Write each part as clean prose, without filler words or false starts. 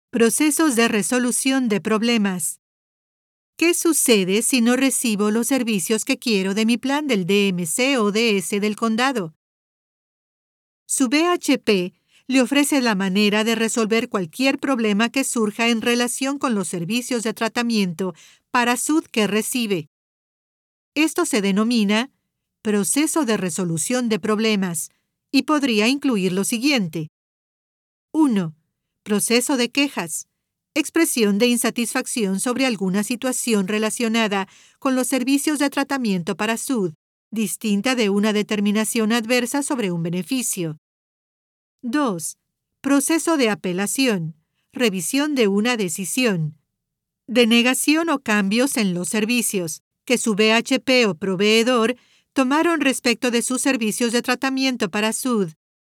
Procesos de resolución de problemas. ¿Qué sucede si no recibo los servicios que quiero de mi plan del DMC o DS del condado? Su BHP le ofrece la manera de resolver cualquier problema que surja en relación con los servicios de tratamiento para SUD que recibe. Esto se denomina proceso de resolución de problemas y podría incluir lo siguiente. 1. Proceso de quejas. Expresión de insatisfacción sobre alguna situación relacionada con los servicios de tratamiento para SUD, distinta de una determinación adversa sobre un beneficio. 2. Proceso de apelación. Revisión de una decisión. Denegación o cambios en los servicios que su BHP o proveedor tomaron respecto de sus servicios de tratamiento para SUD.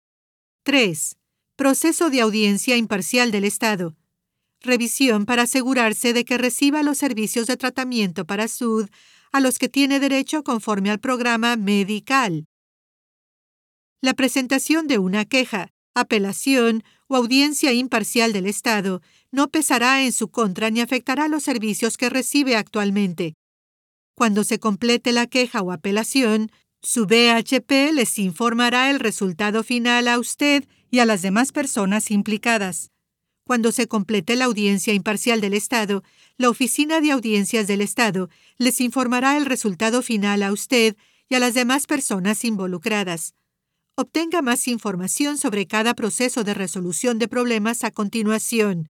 3. Proceso de audiencia imparcial del Estado. Revisión para asegurarse de que reciba los servicios de tratamiento para SUD a los que tiene derecho conforme al programa Medical. La presentación de una queja, apelación o audiencia imparcial del Estado no pesará en su contra ni afectará los servicios que recibe actualmente. Cuando se complete la queja o apelación, su BHP les informará el resultado final a usted y a las demás personas implicadas. Cuando se complete la audiencia imparcial del Estado, la Oficina de Audiencias del Estado les informará el resultado final a usted y a las demás personas involucradas. Obtenga más información sobre cada proceso de resolución de problemas a continuación.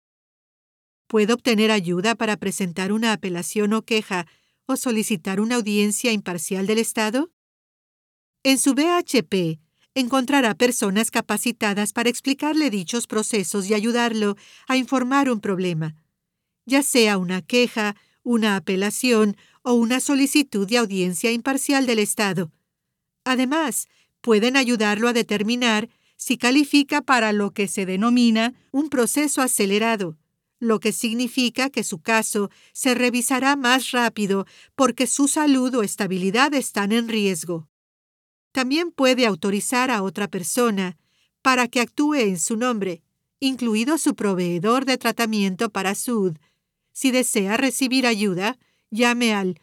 ¿Puedo obtener ayuda para presentar una apelación o queja o solicitar una audiencia imparcial del Estado? En su BHP, encontrará personas capacitadas para explicarle dichos procesos y ayudarlo a informar un problema, ya sea una queja, una apelación o una solicitud de audiencia imparcial del Estado. Además, pueden ayudarlo a determinar si califica para lo que se denomina un proceso acelerado, lo que significa que su caso se revisará más rápido porque su salud o estabilidad están en riesgo. También puede autorizar a otra persona para que actúe en su nombre, incluido su proveedor de tratamiento para SUD. Si desea recibir ayuda, llame al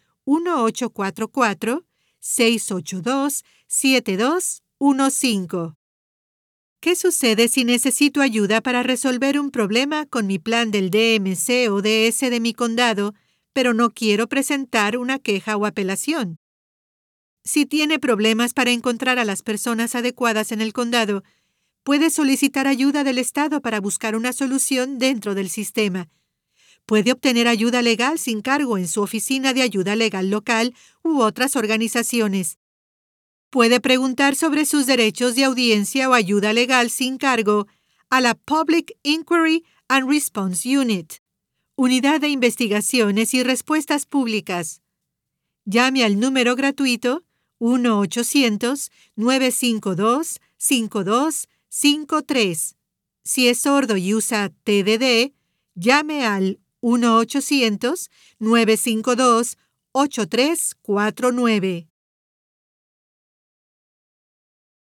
1844-682-7215. ¿Qué sucede si necesito ayuda para resolver un problema con mi plan del DMC o DS de mi condado, pero no quiero presentar una queja o apelación? Si tiene problemas para encontrar a las personas adecuadas en el condado, puede solicitar ayuda del Estado para buscar una solución dentro del sistema. Puede obtener ayuda legal sin cargo en su oficina de ayuda legal local u otras organizaciones. Puede preguntar sobre sus derechos de audiencia o ayuda legal sin cargo a la Public Inquiry and Response Unit, Unidad de Investigaciones y Respuestas Públicas. Llame al número gratuito 1-800-952-5253. Si es sordo y usa TDD, llame al 1-800-952-8349.